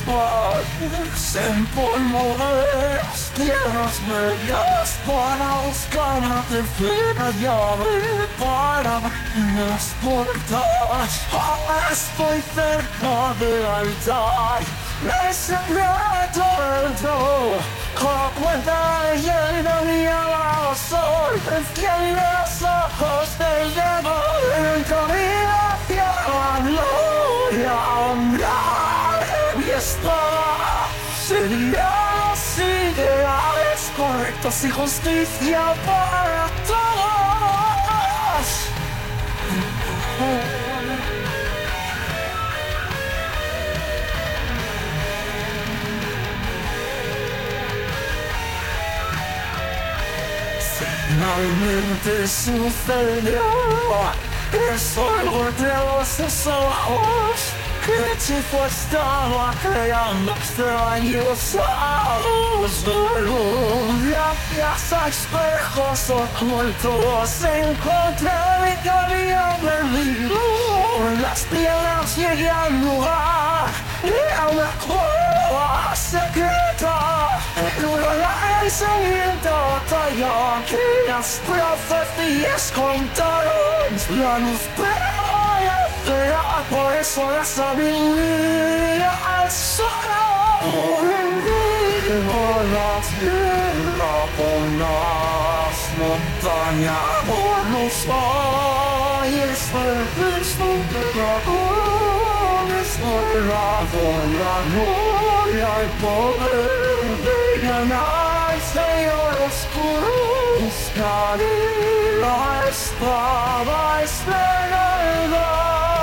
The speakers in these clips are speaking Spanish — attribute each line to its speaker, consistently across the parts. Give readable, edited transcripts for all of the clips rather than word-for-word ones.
Speaker 1: en pulmones, tierras medias para buscar a defina llave para las puertas. Estoy cerca del altar, me secreto el todo, con la cuenta llena de al sol, enciende los ojos del demonio, en el camino hacia la gloria. Mi espada sería los ideales correctos y justicia para todos. Finalmente sucedió, eso el golpeo de sus ojos. ¿Qué hechizo estaba creando extraños ojos? Gracias a espejos ocultos encontré mi camino perdido. Las piedras llegué al lugar de una cueva secreta. En una enseñamiento batalla que las profecías contaron. La luz por eso la sabiduría al sol. Por la tierra, por las montañas, por los valles verdes donde dragones por la gloria y poder de ganar, Señor oscuro. Buscaré la espada esmeralda.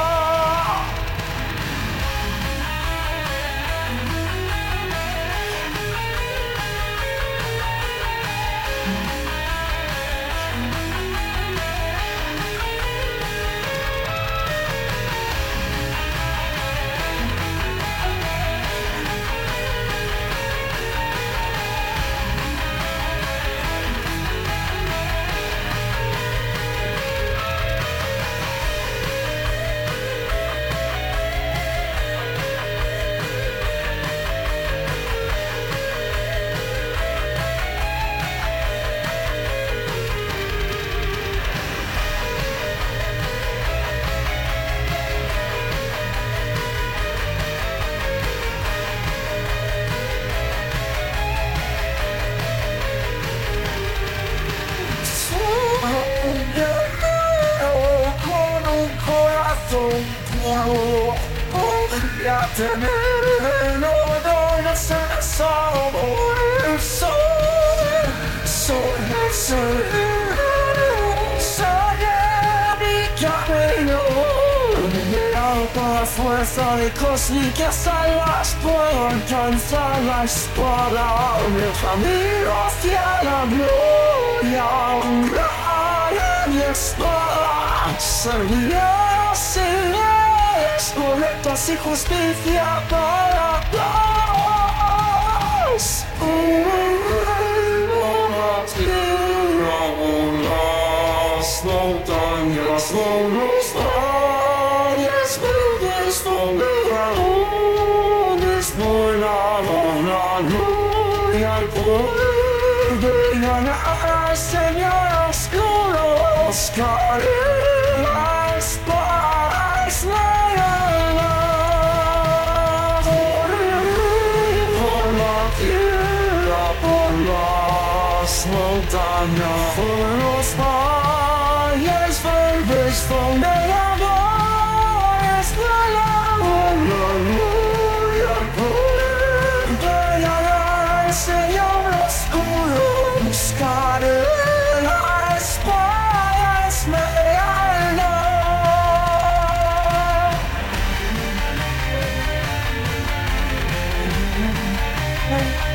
Speaker 1: Podría tener no dones en sabor el sol. Soy mi camino. Por fuerza de cósmicas almas puedo alcanzar la espada. Mi camino hacia la gloria. Honrar mi espada. Servirá a señales correctas y justicia para todos. La tierra, las montañas, los valles verdes donde dragones volaron la gloria al poder de ganar, Señor oscuro. Buscaré la espada esmeralda. Por la tierra, por las montañas, por los valles verdes donde dragones volaron la gloria al poder de ganar, Señor oscuro. Buscaré la espada esmeralda. Hey.